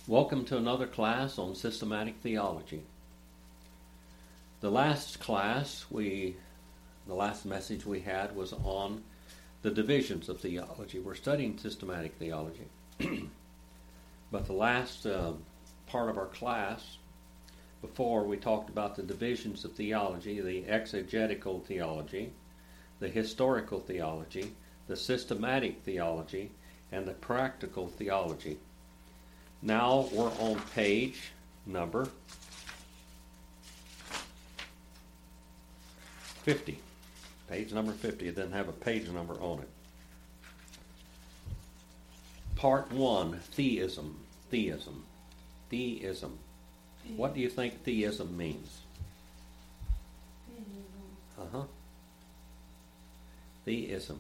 Welcome to another class on systematic theology. The last message we had was on the divisions of theology. We're studying systematic theology. But the last part of our class, before we talked about the divisions of theology, the exegetical theology, the historical theology, the systematic theology, and the practical theology. Now we're on page number 50. Page number 50. It doesn't have a page number on it. Part 1, Theism. Theism. What do you think theism means? Theism.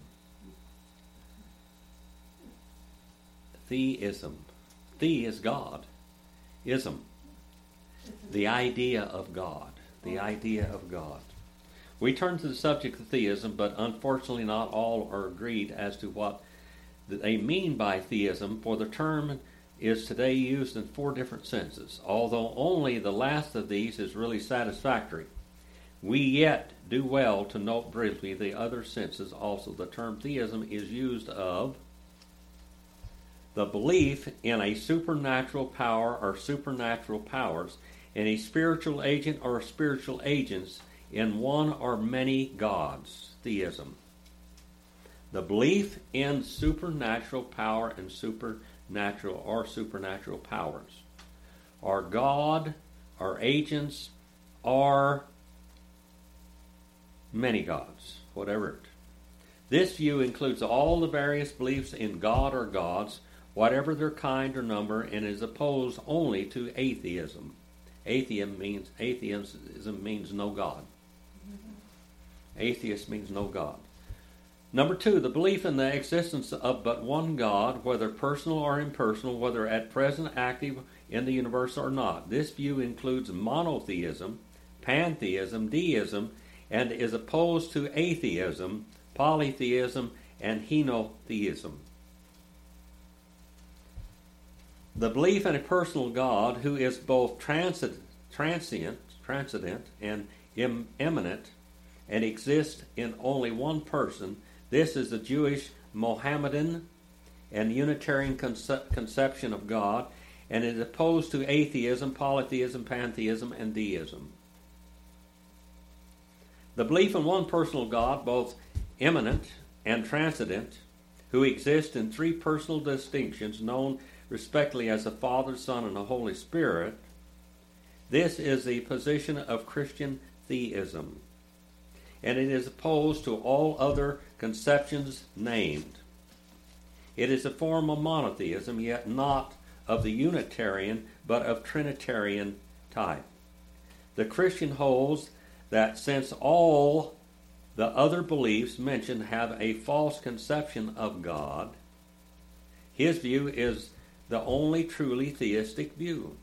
The is God. Ism. The idea of God. The idea of God. We turn to the subject of theism, but unfortunately not all are agreed as to what they mean by theism, for the term is today used in 4 different senses, although only the last of these is really satisfactory. We yet do well to note briefly the other senses also. The term theism is used of the belief in a supernatural power or supernatural powers, in a spiritual agent or spiritual agents, in one or many gods. Theism. The belief in supernatural power and supernatural or supernatural powers, or God, or agents, or many gods, whatever it. This view includes all the various beliefs in God or gods, whatever their kind or number, and is opposed only to atheism. Atheism means no God. Atheist means no God. Number 2, the belief in the existence of but one God, whether personal or impersonal, whether at present active in the universe or not. This view includes monotheism, pantheism, deism, and is opposed to atheism, polytheism, and henotheism. The belief in a personal God who is both transcendent, and immanent, and exists in only one person. This is the Jewish, Mohammedan, and Unitarian conception of God, and is opposed to atheism, polytheism, pantheism, and deism. The belief in one personal God, both immanent and transcendent, who exists in 3 personal distinctions known respectively as the Father, Son, and the Holy Spirit. This is the position of Christian theism, and it is opposed to all other conceptions named. It is a form of monotheism, yet not of the Unitarian, but of Trinitarian type. The Christian holds that since all the other beliefs mentioned have a false conception of God, his view is the only truly theistic view.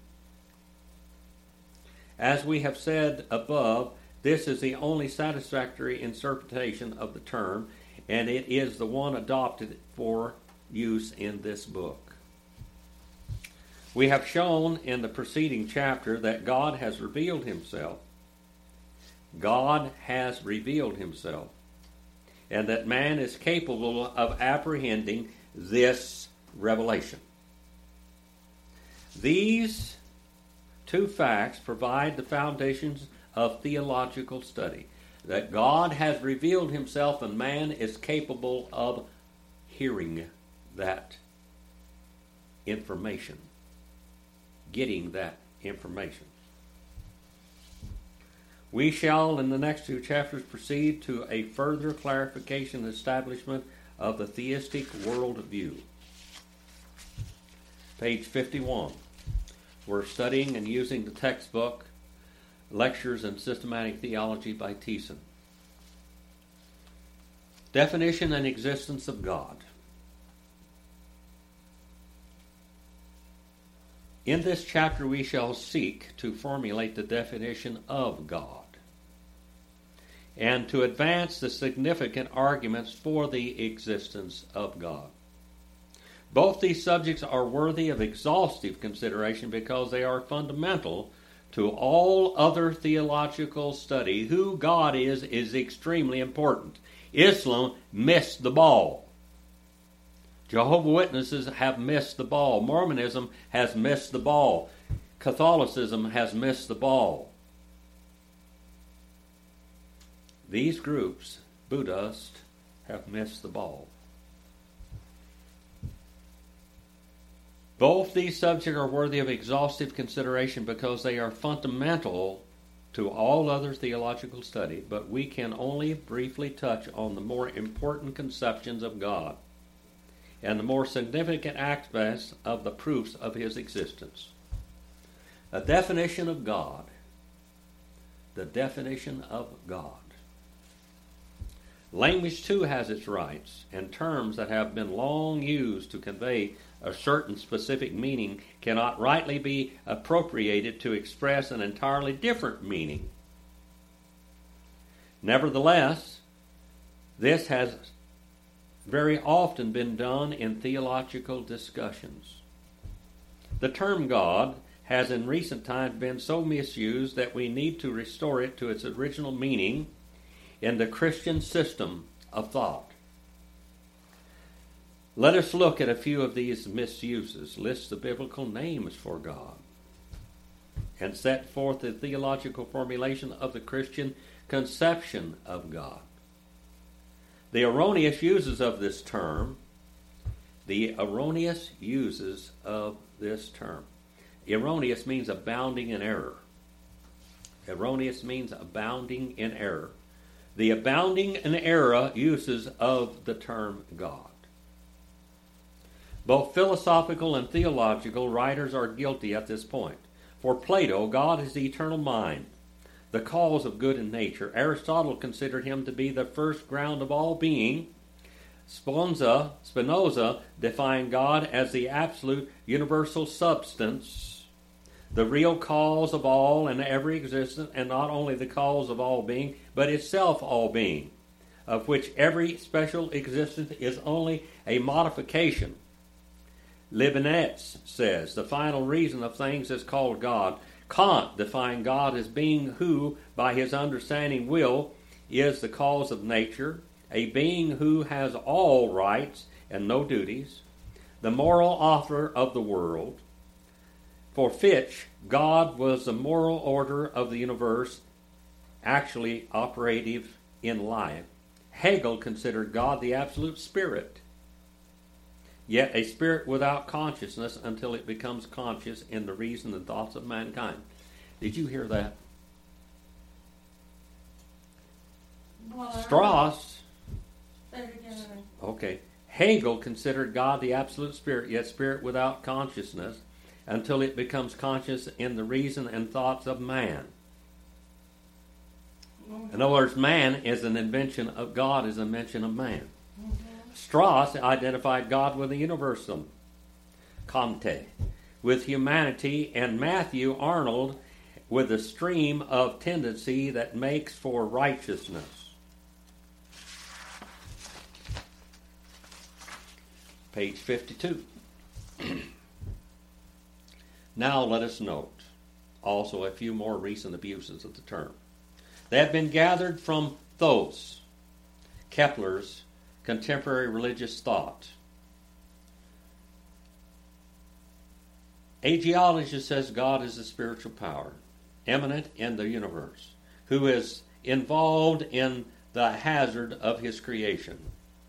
As we have said above, this is the only satisfactory interpretation of the term, and it is the one adopted for use in this book. We have shown in the preceding chapter that God has revealed himself. God has revealed himself, and that man is capable of apprehending this revelation. These 2 facts provide the foundations of theological study, that God has revealed himself and man is capable of hearing that information, getting that information. We shall, in the next 2 chapters, proceed to a further clarification and establishment of the theistic worldview. Page 51. We're studying and using the textbook Lectures in Systematic Theology by Thiessen. Definition and existence of God. In this chapter we shall seek to formulate the definition of God and to advance the significant arguments for the existence of God. Both these subjects are worthy of exhaustive consideration because they are fundamental to all other theological study. Who God is extremely important. Islam missed the ball. Jehovah's Witnesses have missed the ball. Mormonism has missed the ball. Catholicism has missed the ball. These groups, Buddhists, have missed the ball. Both these subjects are worthy of exhaustive consideration because they are fundamental to all other theological study, but we can only briefly touch on the more important conceptions of God and the more significant aspects of the proofs of his existence. A definition of God. The definition of God. Language too has its rights, and terms that have been long used to convey a certain specific meaning cannot rightly be appropriated to express an entirely different meaning. Nevertheless, this has very often been done in theological discussions. The term God has in recent times been so misused that we need to restore it to its original meaning in the Christian system of thought. Let us look at a few of these misuses, list the biblical names for God, and set forth the theological formulation of the Christian conception of God. The erroneous uses of this term. Erroneous means abounding in error. Erroneous means abounding in error. The abounding in error uses of the term God. Both philosophical and theological writers are guilty at this point. For Plato, God is the eternal mind, the cause of good in nature. Aristotle considered him to be the first ground of all being. Spinoza defined God as the absolute universal substance, the real cause of all and every existence, and not only the cause of all being, but itself all being, of which every special existence is only a modification. Leibniz says the final reason of things is called God. Kant defined God as being who, by his understanding will, is the cause of nature, a being who has all rights and no duties, the moral author of the world. For Fichte, God was the moral order of the universe, actually operative in life. Hegel considered God the absolute spirit, yet a spirit without consciousness until it becomes conscious in the reason and thoughts of mankind. Did you hear that? Strauss. Okay. Hegel considered God the absolute spirit, yet spirit without consciousness until it becomes conscious in the reason and thoughts of man. In other words, man is an invention of God, is an invention of man. Strauss identified God with the universum, Comte, with humanity, and Matthew Arnold with the stream of tendency that makes for righteousness. Page 52. Now let us note also a few more recent abuses of the term. They have been gathered from Thos, Kepler's contemporary religious thought. A geologist says God is a spiritual power, immanent in the universe, who is involved in the hazard of his creation.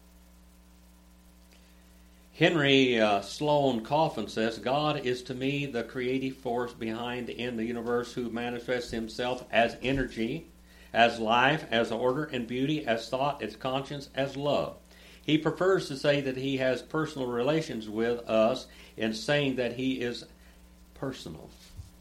Henry Sloane Coffin says, God is to me the creative force behind in the universe who manifests himself as energy, as life, as order and beauty, as thought, as conscience, as love. He prefers to say that he has personal relations with us in saying that he is personal.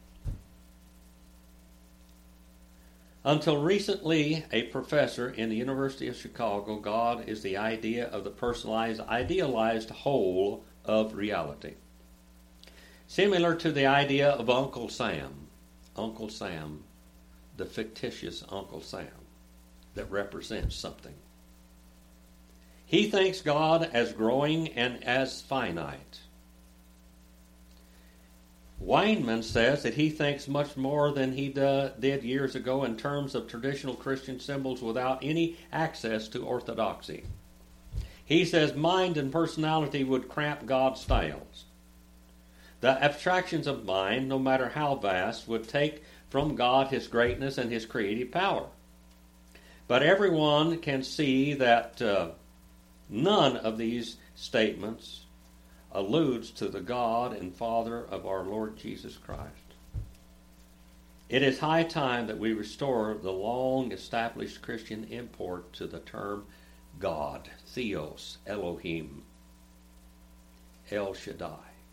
Until recently, a professor in the University of Chicago, God is the idea of the personalized, idealized whole of reality. Similar to the idea of Uncle Sam, the fictitious Uncle Sam that represents something. He thinks God as growing and as finite. Weinman says that he thinks much more than he did years ago in terms of traditional Christian symbols without any access to orthodoxy. He says mind and personality would cramp God's styles. The abstractions of mind, no matter how vast, would take from God his greatness and his creative power. But everyone can see that none of these statements alludes to the God and Father of our Lord Jesus Christ. It is high time that we restore the long-established Christian import to the term God, Theos, Elohim, El Shaddai.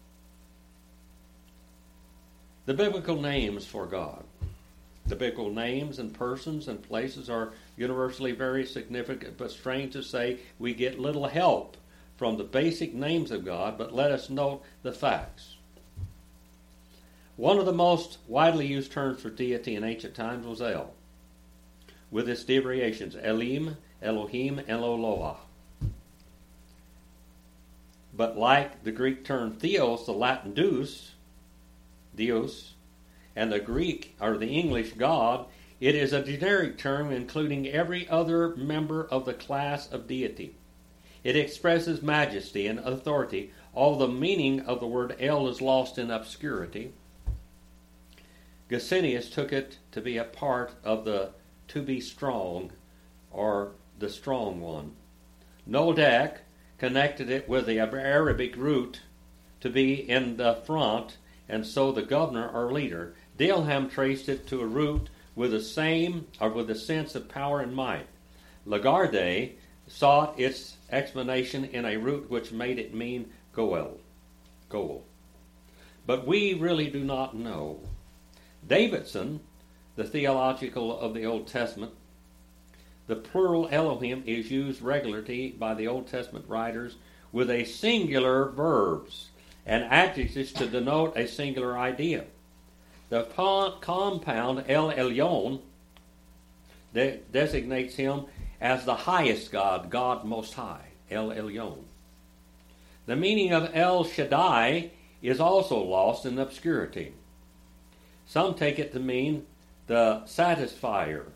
The biblical names for God. The biblical names and persons and places are universally very significant, but strange to say, we get little help from the basic names of God, but let us note the facts. One of the most widely used terms for deity in ancient times was El, with its variations, Elim, Elohim, Eloloah. But like the Greek term Theos, the Latin Deus, and the Greek or the English God, it is a generic term including every other member of the class of deity. It expresses majesty and authority, although the meaning of the word El is lost in obscurity. Gesenius took it to be a part of the to be strong, or the strong one. Noldak connected it with the Arabic root to be in the front, and so the governor or leader. Dilham traced it to a root with the same, or with a sense of power and might. Lagarde sought its explanation in a root which made it mean goel. But we really do not know. Davidson, the theological of the Old Testament, the plural Elohim is used regularly by the Old Testament writers with a singular verbs and adjectives to denote a singular idea. The compound El Elyon designates him as the highest God, God Most High, El Elyon. The meaning of El Shaddai is also lost in obscurity. Some take it to mean the satisfier,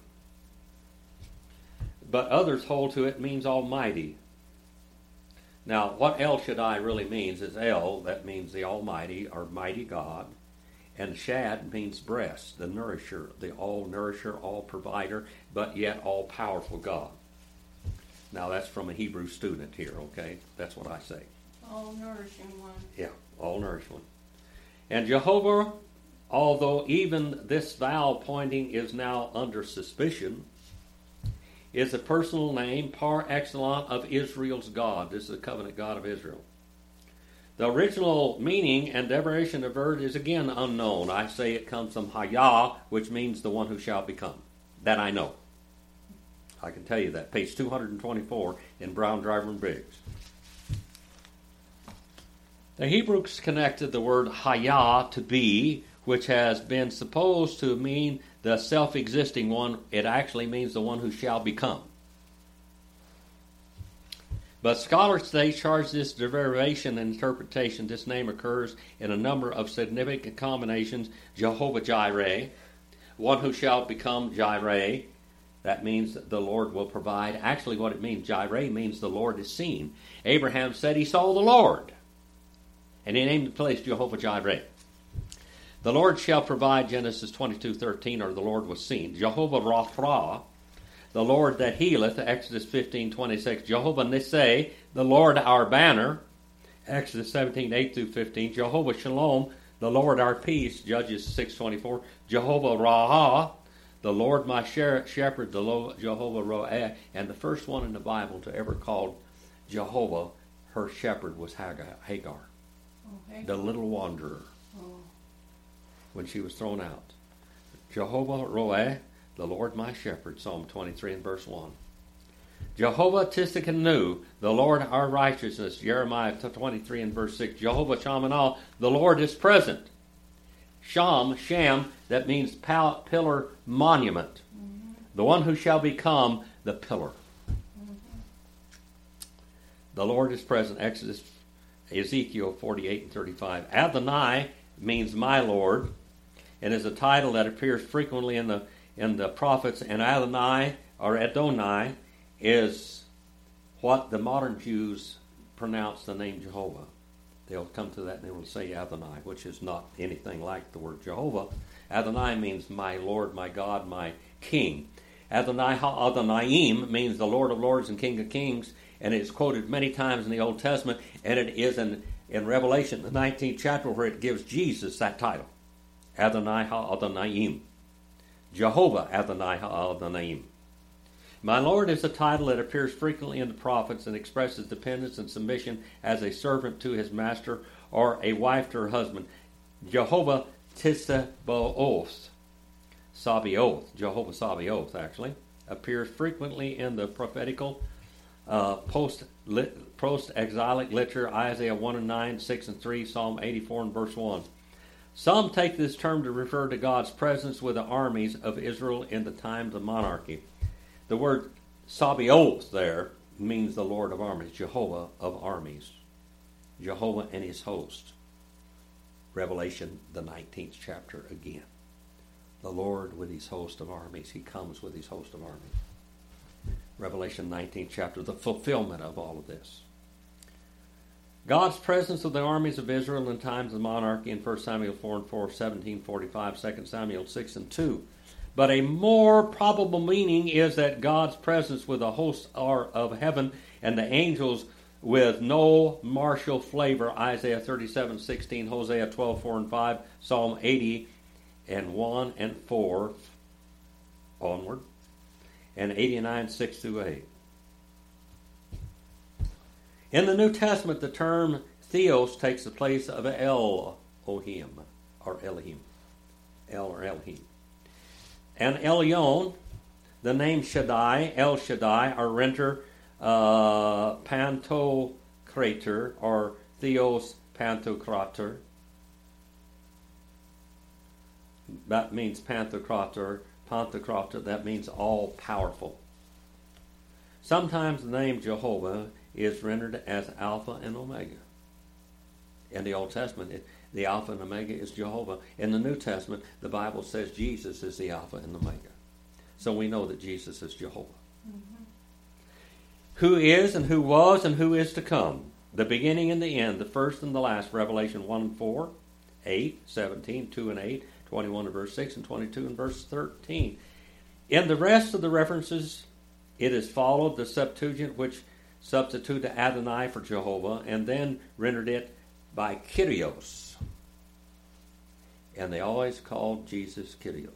but others hold to it means Almighty. Now, what El Shaddai really means is El, that means the Almighty or Mighty God, and Shad means breast, the nourisher, the all-nourisher, all-provider, but yet all-powerful God. Now, that's from a Hebrew student here, okay? That's what I say. All-nourishing one. Yeah, all-nourishing one. And Jehovah, although even this vowel pointing is now under suspicion, is a personal name par excellence of Israel's God. This is the covenant God of Israel. The original meaning and derivation of the word is again unknown. I say it comes from Hayah, which means the one who shall become. That I know. I can tell you that. Page 224 in Brown, Driver, and Briggs. The Hebrews connected the word Hayah to be, which has been supposed to mean the self-existing one. It actually means the one who shall become. But scholars today charge this derivation and interpretation. This name occurs in a number of significant combinations. Jehovah Jireh, one who shall become Jireh. That means the Lord will provide. Actually, what it means, Jireh, means the Lord is seen. Abraham said he saw the Lord, and he named the place Jehovah Jireh. The Lord shall provide, Genesis 22:13, or the Lord was seen. Jehovah Rapha, the Lord that healeth, Exodus 15:26. Jehovah Nissi, the Lord our banner, Exodus 17:8-15. Jehovah Shalom, the Lord our peace, Judges 6:24. Jehovah Raha, the Lord my shepherd, the Jehovah Roeh. And the first one in the Bible to ever call Jehovah her shepherd was Hagar, the little wanderer, when she was thrown out. Jehovah Roeh, the Lord my shepherd, Psalm 23 and verse 1. Jehovah Tiskanu, the Lord our righteousness, Jeremiah 23 and verse 6. Jehovah Shamanah, the Lord is present. Sham, that means pillar, monument. The one who shall become the pillar. The Lord is present. Ezekiel 48 and 35. Adonai means my Lord, and is a title that appears frequently in the prophets. And Adonai or Adonai is what the modern Jews pronounce the name Jehovah. They'll come to that and they will say Adonai, which is not anything like the word Jehovah. Adonai means my Lord, my God, my King. Adonai Ha'Adonaim means the Lord of Lords and King of Kings, and it's quoted many times in the Old Testament, and it is in Revelation, the 19th chapter, where it gives Jesus that title. Adonai Ha'Adonaim. Jehovah Adonai Ha'Adonaim. My Lord is a title that appears frequently in the prophets and expresses dependence and submission as a servant to his master or a wife to her husband. Jehovah Tissabaoth, Jehovah Sabaoth actually, appears frequently in the prophetical post-exilic literature, Isaiah 1 and 9, 6 and 3, Psalm 84 and verse 1. Some take this term to refer to God's presence with the armies of Israel in the times of monarchy. The word Sabaoth there means the Lord of armies, Jehovah of armies, Jehovah and his host. Revelation, the 19th chapter again. The Lord with his host of armies. He comes with his host of armies. Revelation 19th chapter, the fulfillment of all of this. God's presence with the armies of Israel in times of monarchy in 1 Samuel 4 and 4, 17:45, 2 Samuel 6 and 2. But a more probable meaning is that God's presence with the hosts of heaven and the angels with no martial flavor, Isaiah 37:16, Hosea 12:4 and 5, Psalm 80 and 1 and 4 onward, and 89, 6 through 8. In the New Testament, the term theos takes the place of Elohim, or Elohim. El or Elohim. And Elyon, the name Shaddai, El Shaddai, are rendered Pantocrator, or Theos Pantocrator. That means Pantocrator, that means all-powerful. Sometimes the name Jehovah is rendered as Alpha and Omega. In the Old Testament, the Alpha and Omega is Jehovah. In the New Testament, the Bible says Jesus is the Alpha and Omega. So we know that Jesus is Jehovah. Mm-hmm. Who is and who was and who is to come. The beginning and the end, the first and the last. Revelation 1 and 4, 8, 17, 2 and 8, 21 and verse 6, and 22 and verse 13. In the rest of the references, it is followed the Septuagint, which substituted Adonai for Jehovah, and then rendered it by Kyrios. And they always called Jesus Kyrios.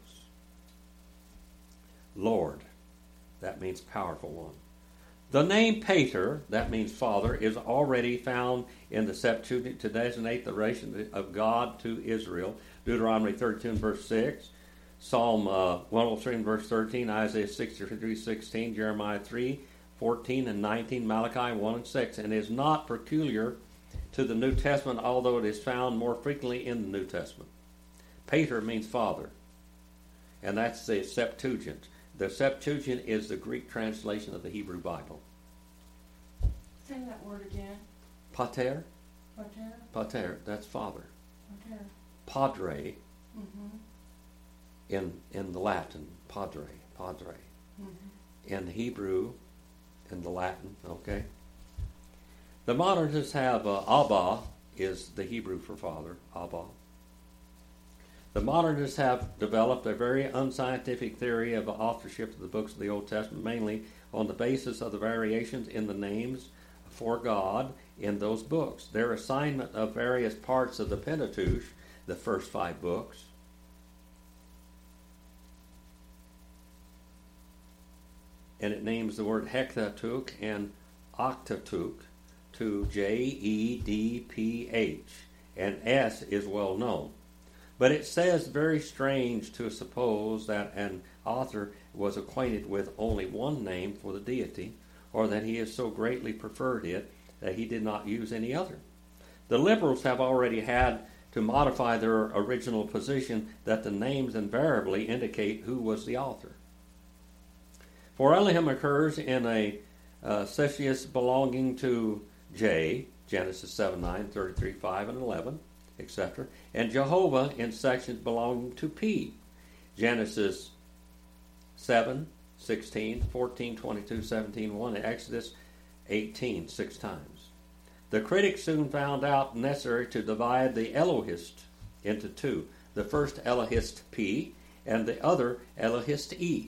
Lord, that means powerful one. The name Pater, that means Father, is already found in the Septuagint to designate the relation of God to Israel. Deuteronomy 32 verse 6, Psalm 103 verse 13, Isaiah 63, 16, Jeremiah 3, 14 and 19, Malachi 1 and 6, and is not peculiar to the New Testament, although it is found more frequently in the New Testament. Pater means Father, and that's the Septuagint. The Septuagint is the Greek translation of the Hebrew Bible. Say that word again. Pater? Pater? Pater, that's Father. Pater. Padre, Mm-hmm. in the Latin, Padre. Mm-hmm. In Hebrew, in the Latin, okay? The modernists have Abba is the Hebrew for Father, Abba. The modernists have developed a very unscientific theory of the authorship of the books of the Old Testament, mainly on the basis of the variations in the names for God in those books. Their assignment of various parts of the Pentateuch, the first 5 books, and it names the word Hektateuch and Octateuch to Jedph, and S is well known. But it says very strange to suppose that an author was acquainted with only one name for the deity, or that he has so greatly preferred it that he did not use any other. The liberals have already had to modify their original position that the names invariably indicate who was the author. For Elohim occurs in a Cephas belonging to J, Genesis 7, 9, 33, 5, and 11, etc. And Jehovah in sections belonging to P, Genesis 7, 16, 14, 22, 17, 1, and Exodus 18, 6 times. The critics soon found out necessary to divide the Elohist into two. The first Elohist P and the other Elohist E.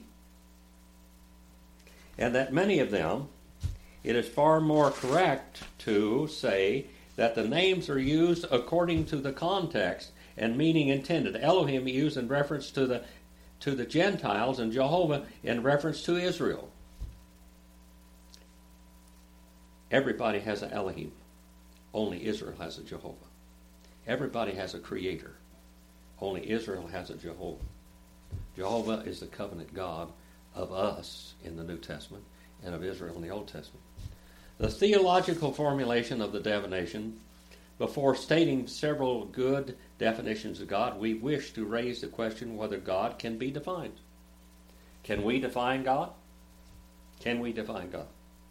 And that many of them, it is far more correct to say that the names are used according to the context and meaning intended. Elohim used in reference to the Gentiles, and Jehovah in reference to Israel. Everybody has an Elohim. Only Israel has a Jehovah. Everybody has a creator. Only Israel has a Jehovah. Jehovah is the covenant God of us in the New Testament and of Israel in the Old Testament. The theological formulation of the definition, before stating several good definitions of God, we wish to raise the question whether God can be defined. Can we define God? Can we define God?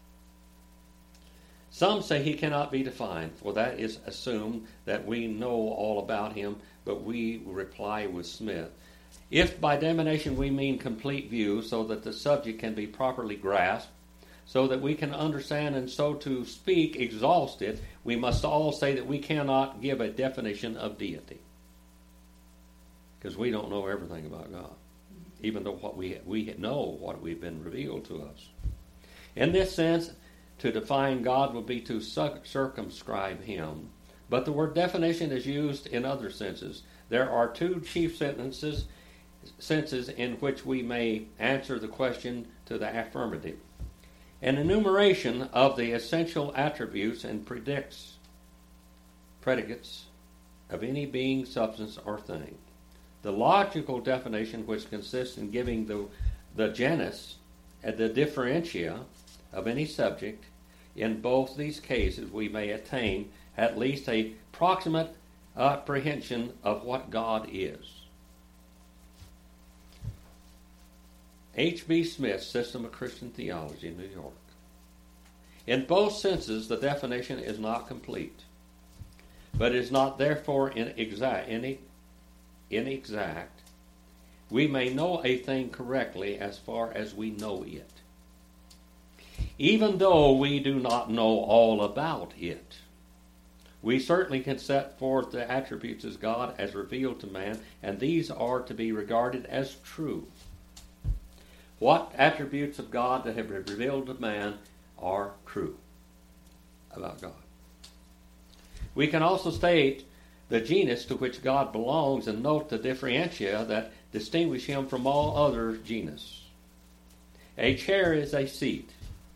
Some say he cannot be defined, for that is assumed that we know all about him, but we reply with Smith. If by definition we mean complete view, so that the subject can be properly grasped, so that we can understand and so to speak exhaust it, we must all say that we cannot give a definition of deity. Because we don't know everything about God, even though what we know what we've been revealed to us. In this sense, to define God would be to circumscribe him. But the word definition is used in other senses. There are two chief senses in which we may answer the question to the affirmative. An enumeration of the essential attributes and predicates of any being, substance, or thing. The logical definition, which consists in giving the genus and the differentia of any subject. In both these cases, we may attain at least a proximate apprehension of what God is. H.B. Smith's System of Christian Theology in New York. In both senses, the definition is not complete, but is not therefore inexact. We may know a thing correctly as far as we know it, even though we do not know all about it. We certainly can set forth the attributes of God as revealed to man, and these are to be regarded as true. What attributes of God that have been revealed to man are true about God? We can also state the genus to which God belongs and note the differentia that distinguish him from all other genus. A chair is a seat.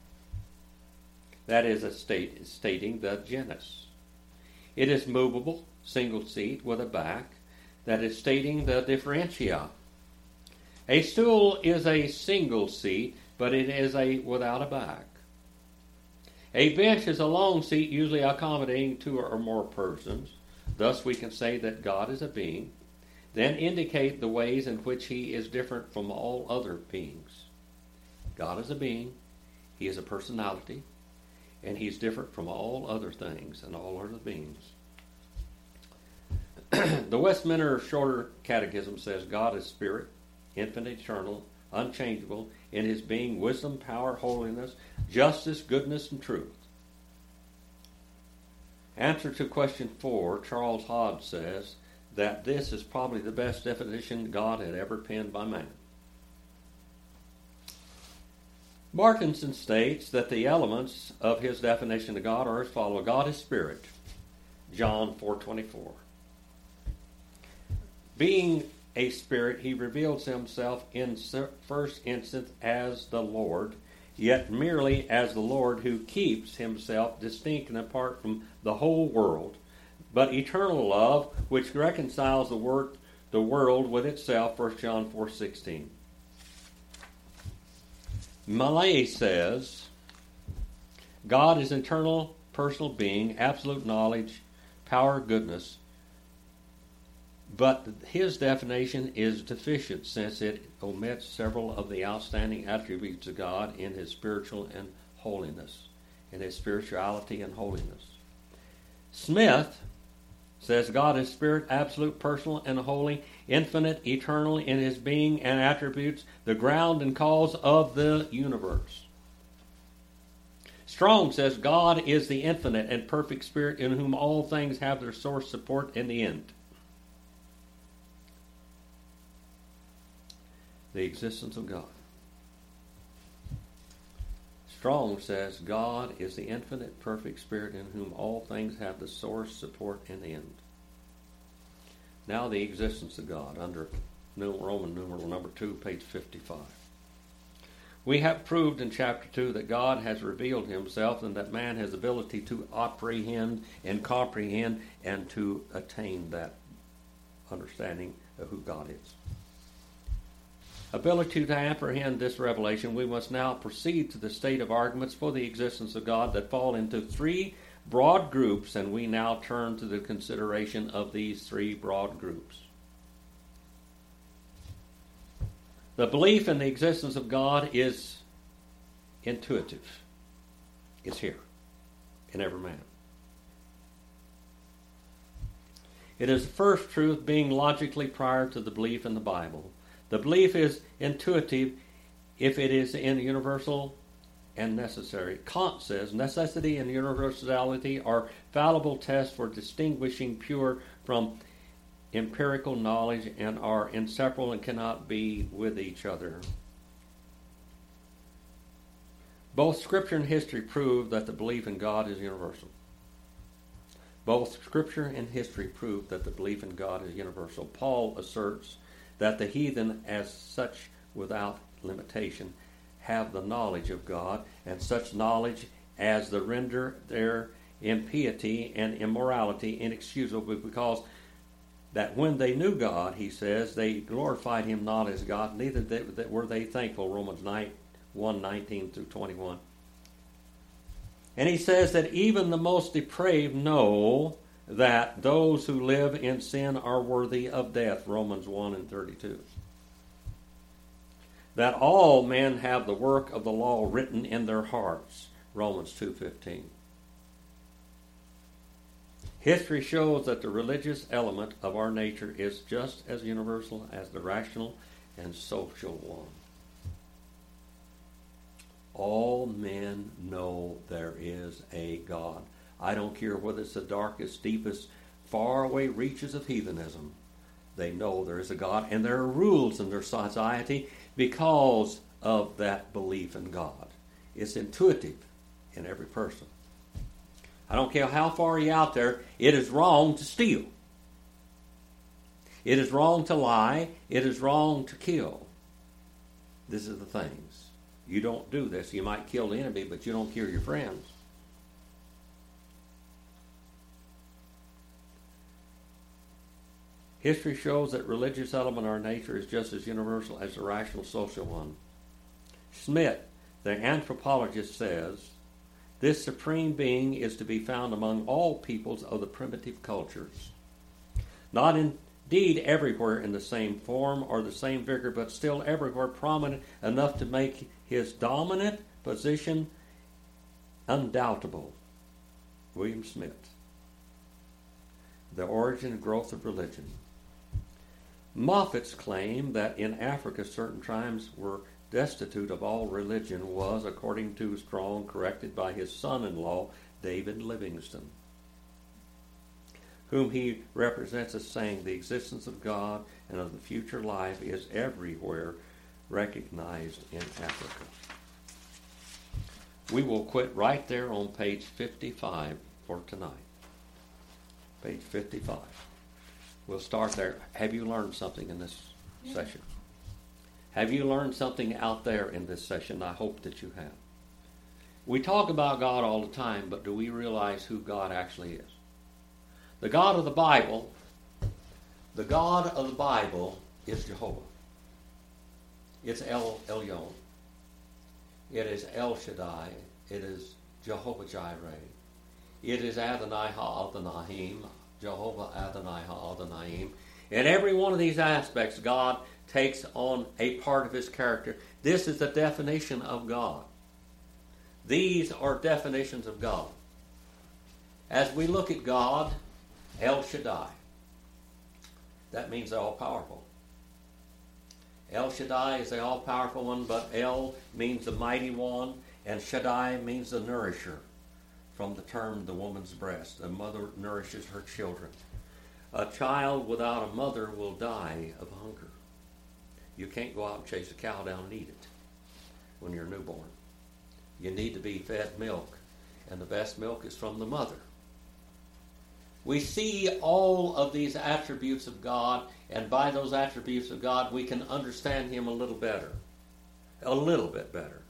That is stating the genus. It is movable, single seat with a back. That is stating the differentia. A stool is a single seat, but it is without a back. A bench is a long seat, usually accommodating two or more persons. Thus we can say that God is a being, then indicate the ways in which he is different from all other beings. God is a being, he is a personality, and he's different from all other things and all other beings. The Westminster Shorter Catechism says God is spirit, infinite, eternal, unchangeable, in his being, wisdom, power, holiness, justice, goodness, and truth. Answer to question 4, Charles Hodge says that this is probably the best definition God had ever penned by man. Martinson states that the elements of his definition of God are as follows. God is spirit, John 4:24. Being a spirit, he reveals himself in first instance as the Lord, yet merely as the Lord who keeps himself distinct and apart from the whole world, but eternal love which reconciles the world with itself, 1 John 4:16. Millay says, God is eternal, personal being, absolute knowledge, power, goodness, but his definition is deficient since it omits several of the outstanding attributes of God in his spiritual and holiness. in his spirituality and holiness. Smith says God is spirit, absolute, personal, and holy, infinite, eternal in his being and attributes, the ground and cause of the universe. Strong says God is the infinite and perfect spirit in whom all things have their source, support, and the end. The existence of God. Strong says God is the infinite, perfect spirit in whom all things have the source, support, and end. Now the existence of God under Roman numeral number 2, page 55. We have proved in chapter 2 that God has revealed himself and that man has ability to apprehend and comprehend and to attain that understanding of who God is. Ability to apprehend this revelation, we must now proceed to the state of arguments for the existence of God that fall into 3 broad groups, and we now turn to the consideration of these 3 broad groups. The belief in the existence of God is intuitive. It's here in every man. It is the first truth, being logically prior to the belief in the Bible. The belief is intuitive if it is in universal and necessary. Kant says necessity and universality are fallible tests for distinguishing pure from empirical knowledge and are inseparable and cannot be with each other. Both Scripture and history prove that the belief in God is universal. Both Scripture and history prove that the belief in God is universal. Paul asserts that the heathen, as such without limitation, have the knowledge of God, and such knowledge as the render their impiety and immorality inexcusable, because that when they knew God, he says, they glorified him not as God, neither were they thankful, Romans 1:19 through 21. And he says that even the most depraved know that those who live in sin are worthy of death, Romans 1:32. That all men have the work of the law written in their hearts, Romans 2:15. History shows that the religious element of our nature is just as universal as the rational and social one. All men know there is a God. I don't care whether it's the darkest, deepest, faraway reaches of heathenism. They know there is a God, and there are rules in their society because of that belief in God. It's intuitive in every person. I don't care how far you're out there, it is wrong to steal. It is wrong to lie. It is wrong to kill. These are the things. You don't do this. You might kill the enemy, but you don't kill your friends. History shows that religious element in our nature is just as universal as the rational social one. Smith, the anthropologist, says, this supreme being is to be found among all peoples of the primitive cultures. Not indeed everywhere in the same form or the same vigor, but still everywhere prominent enough to make his dominant position undoubtable. William Smith. The origin and growth of religion. Moffat's claim that in Africa certain tribes were destitute of all religion was, according to Strong, corrected by his son-in-law, David Livingstone, whom he represents as saying the existence of God and of the future life is everywhere recognized in Africa. We will quit right there on page 55 for tonight. Page 55. We'll start there. Have you learned something in this session? Have you learned something out there in this session? I hope that you have. We talk about God all the time, but do we realize who God actually is? The God of the Bible is Jehovah. It's El Elyon. It is El Shaddai. It is Jehovah Jireh. It is Adonai Ha'adonahim, Jehovah Adonai Ha'adonahim. In every one of these aspects, God takes on a part of his character. This is the definition of God. These are definitions of God. As we look at God, El Shaddai, that means the all-powerful. El Shaddai is the all-powerful one, but El means the mighty one, and Shaddai means the nourisher, from the term the woman's breast. A mother nourishes her children. A child without a mother will die of hunger. You can't go out and chase a cow down and eat it when you're newborn. You need to be fed milk, and the best milk is from the mother. We see all of these attributes of God, and by those attributes of God, we can understand Him a little better. A little bit better.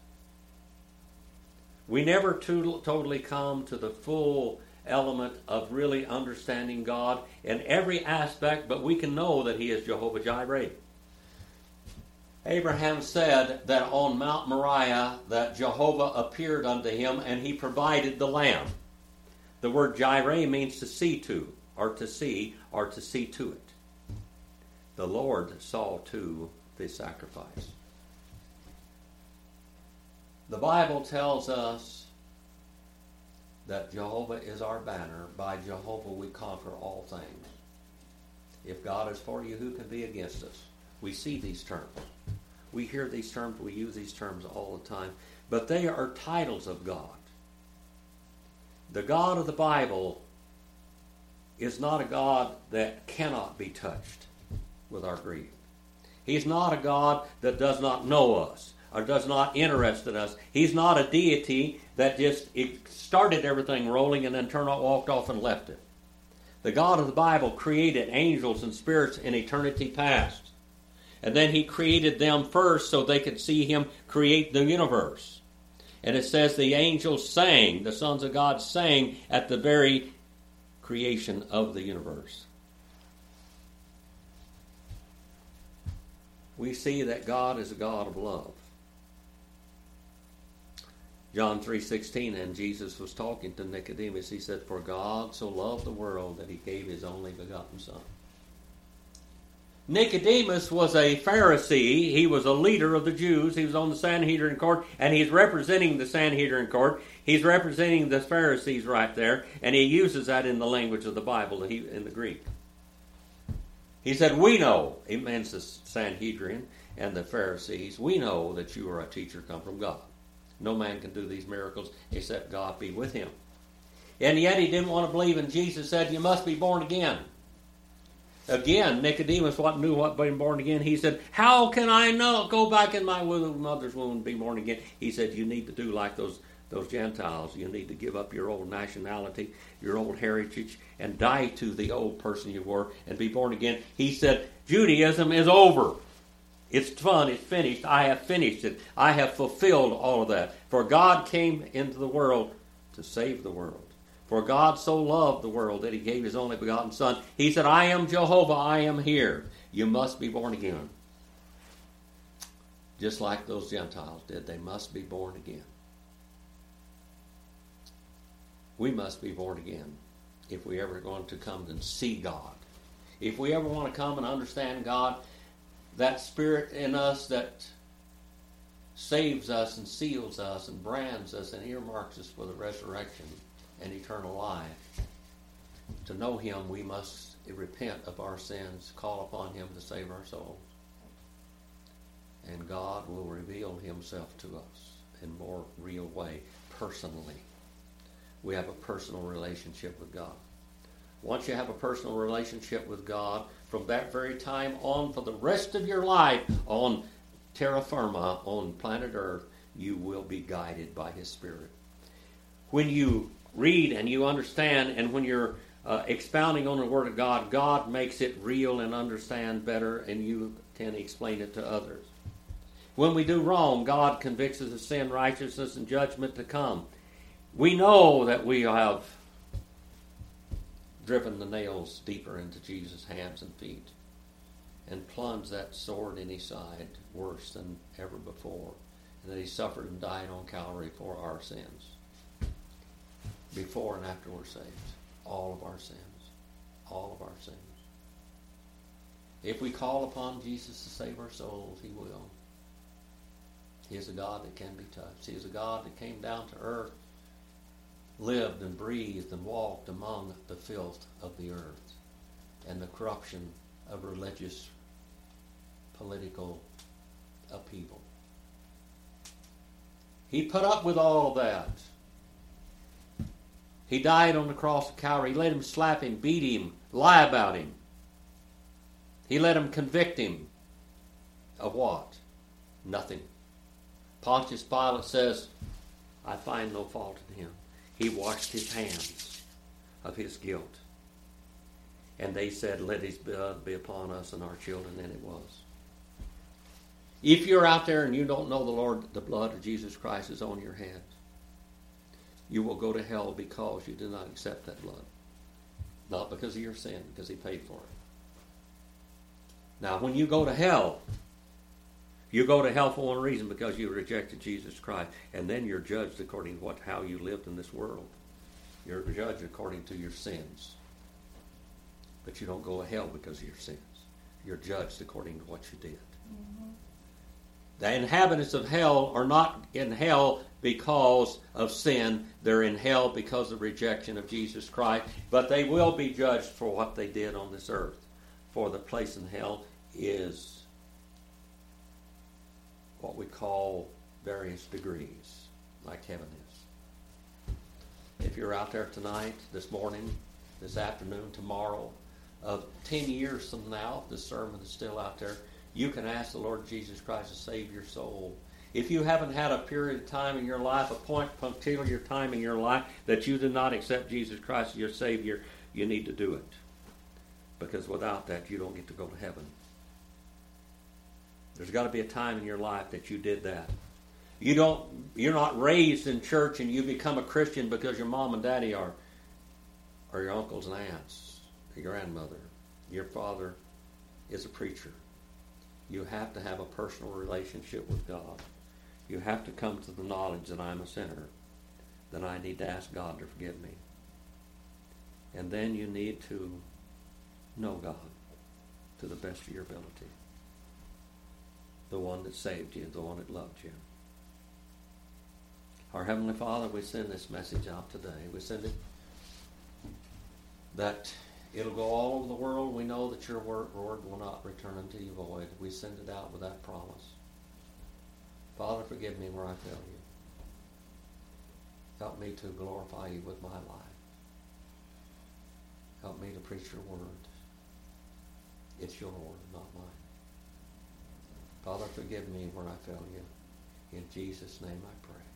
We never totally come to the full element of really understanding God in every aspect, but we can know that He is Jehovah Jireh. Abraham said that on Mount Moriah that Jehovah appeared unto him and He provided the lamb. The word Jireh means to see to, or to see to it. The Lord saw to the sacrifice. The Bible tells us that Jehovah is our banner. By Jehovah we conquer all things. If God is for you, who can be against us? We see these terms. We hear these terms. We use these terms all the time. But they are titles of God. The God of the Bible is not a God that cannot be touched with our grief. He's not a God that does not know us or does not interest in us. He's not a deity that just started everything rolling and then walked off and left it. The God of the Bible created angels and spirits in eternity past. And then He created them first so they could see Him create the universe. And it says the angels sang, the sons of God sang at the very creation of the universe. We see that God is a God of love. John 3:16, and Jesus was talking to Nicodemus. He said, "For God so loved the world that He gave His only begotten Son." Nicodemus was a Pharisee. He was a leader of the Jews. He was on the Sanhedrin court, and he's representing the Sanhedrin court. He's representing the Pharisees right there, and he uses that in the language of the Bible, in the Greek. He said, "We know," he means the Sanhedrin and the Pharisees, "we know that you are a teacher come from God. No man can do these miracles except God be with him." And yet he didn't want to believe, and Jesus said, "You must be born again." Again, Nicodemus knew what being born again. He said, "How can I go back in my mother's womb and be born again?" He said, "You need to do like those Gentiles. You need to give up your old nationality, your old heritage, and die to the old person you were and be born again." He said, "Judaism is over. It's fun. It's finished. I have finished it. I have fulfilled all of that. For God came into the world to save the world. For God so loved the world that He gave His only begotten Son." He said, "I am Jehovah, I am here. You must be born again." Just like those Gentiles did. They must be born again. We must be born again if we ever going to come and see God. If we ever want to come and understand God, that Spirit in us that saves us and seals us and brands us and earmarks us for the resurrection and eternal life. To know Him, we must repent of our sins, call upon Him to save our souls. And God will reveal Himself to us in a more real way, personally. We have a personal relationship with God. Once you have a personal relationship with God, from that very time on, for the rest of your life, on terra firma, on planet Earth, you will be guided by His Spirit. When you read and you understand, and when you're expounding on the Word of God, God makes it real and understand better, and you can explain it to others. When we do wrong, God convicts us of sin, righteousness, and judgment to come. We know that we have driven the nails deeper into Jesus' hands and feet and plunged that sword in His side worse than ever before, and that He suffered and died on Calvary for our sins. Before and after we're saved. All of our sins. All of our sins. If we call upon Jesus to save our souls, He will. He is a God that can be touched. He is a God that came down to earth, lived and breathed and walked among the filth of the earth and the corruption of religious, political upheaval. He put up with all of that. He died on the cross of Calvary. He let him slap him, beat him, lie about him. He let him convict him of what? Nothing. Pontius Pilate says, I find no fault in him. He washed his hands of his guilt. And they said, let his blood be upon us and our children, and it was. If you're out there and you don't know the Lord, the blood of Jesus Christ is on your head, you will go to hell because you did not accept that blood. Not because of your sin, because he paid for it. Now, when you go to hell, you go to hell for one reason, because you rejected Jesus Christ. And then you're judged according to how you lived in this world. You're judged according to your sins. But you don't go to hell because of your sins. You're judged according to what you did. Mm-hmm. The inhabitants of hell are not in hell because of sin. They're in hell because of rejection of Jesus Christ. But they will be judged for what they did on this earth. For the place in hell is what we call various degrees, like heaven is. If you're out there tonight, this morning, this afternoon, tomorrow, of 10 years from now, if this sermon is still out there, you can ask the Lord Jesus Christ to save your soul. If you haven't had a period of time in your life, a punctiliar time in your life, that you did not accept Jesus Christ as your Savior, you need to do it. Because without that, you don't get to go to heaven. There's got to be a time in your life that you did that. You're not raised in church and you become a Christian because your mom and daddy are, or your uncles and aunts, your grandmother, your father is a preacher. You have to have a personal relationship with God. You have to come to the knowledge that I'm a sinner, that I need to ask God to forgive me. And then you need to know God to the best of your ability. The one that saved you, the one that loved you. Our Heavenly Father, we send this message out today. We send it that it'll go all over the world. We know that your word will not return unto you void. We send it out with that promise. Father, forgive me where I fail you. Help me to glorify you with my life. Help me to preach your word. It's your word, not mine. Father, forgive me where I fail you. In Jesus' name I pray.